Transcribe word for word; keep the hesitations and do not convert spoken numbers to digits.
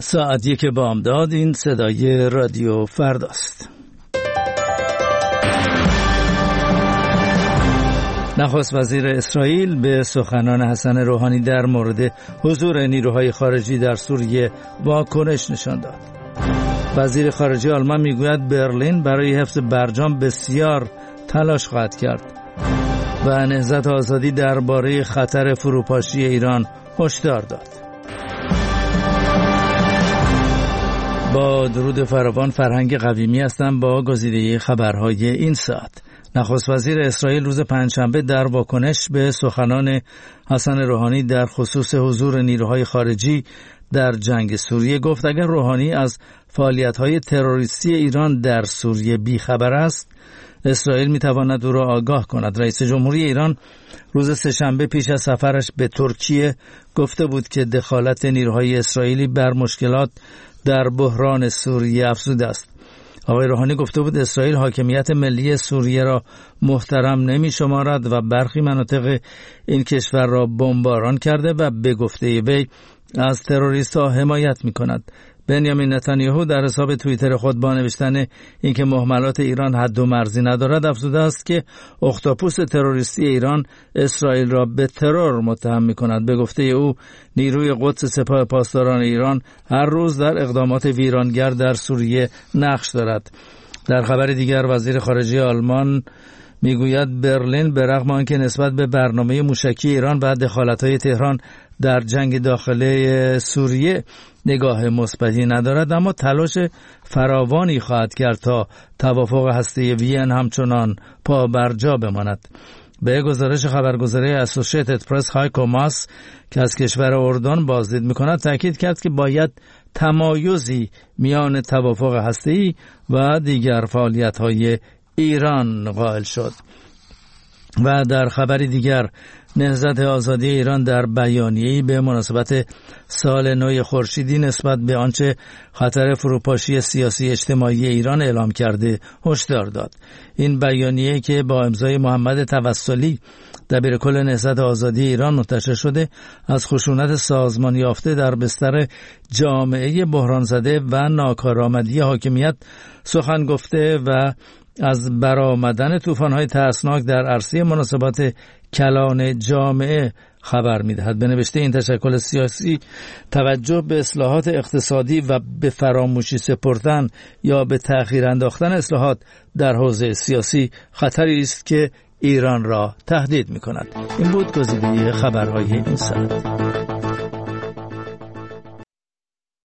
ساعت یک بامداد. این صدای رادیو فرداست. نخست وزیر اسرائیل به سخنان حسن روحانی در مورد حضور نیروهای خارجی در سوریه واکنش نشان داد. وزیر خارجه آلمان میگوید برلین برای حفظ برجام بسیار تلاش خواهد کرد و نهضت آزادی درباره خطر فروپاشی ایران هشدار داد. با درود فراوان، فرهنگ قویمی هستم با گزیده خبرهای این ساعت. نخست وزیر اسرائیل روز پنجشنبه در واکنش به سخنان حسن روحانی در خصوص حضور نیروهای خارجی در جنگ سوریه گفت اگر روحانی از فعالیت‌های تروریستی ایران در سوریه بیخبر است، اسرائیل می‌تواند او را آگاه کند. رئیس جمهوری ایران روز سه‌شنبه پیش از سفرش به ترکیه گفته بود که دخالت نیروهای اسرائیلی بر مشکلات در بحران سوریه افزوده است. آقای روحانی گفته بود اسرائیل حاکمیت ملی سوریه را محترم نمی شمارد و برخی مناطق این کشور را بمباران کرده و به گفته وی از تروریست‌ها حمایت می کند. بنیامین نتانیاهو در حساب توییتر خود با نوشتن اینکه مهملات ایران حد و مرزی ندارد افزوده است که اختاپوس تروریستی ایران اسرائیل را به ترور متهم می کند. به گفته او نیروی قدس سپاه پاسداران ایران هر روز در اقدامات ویرانگر در سوریه نقش دارد. در خبر دیگر وزیر خارجه آلمان میگوید برلین به رغم آنکه نسبت به برنامه موشکی ایران و دخالت‌های تهران در جنگ داخلی سوریه نگاه مثبتی ندارد، اما تلاش فراوانی خواهد کرد تا توافق هسته‌ای وین همچنان پا بر جا بماند. به گزارش خبرگزاری اسوسییتد پرس، هایکو ماس که از کشور اردن بازدید می‌کند تاکید کرد که باید تمایزی میان توافق هسته‌ای و دیگر فعالیت‌های ایران قائل شد. و در خبری دیگر نهضت آزادی ایران در بیانیه‌ای به مناسبت سال نو خورشیدی نسبت به آنچه خطر فروپاشی سیاسی اجتماعی ایران اعلام کرده هشدار داد. این بیانیه که با امضای محمد توسلی دبیرکل نهضت آزادی ایران منتشر شده از خشونت سازمان یافته در بستر جامعه بحران زده و ناکارآمدی حاکمیت سخن گفته و از برآمدن طوفان‌های ترسناک در عرصه مناسبات کلان جامعه خبر می‌دهد. به نوشته این تشکل سیاسی توجه به اصلاحات اقتصادی و به فراموشی سپردن یا به تأخیر انداختن اصلاحات در حوزه سیاسی خطری است که ایران را تهدید می‌کند. این بود گزیده خبرهای این ساعت.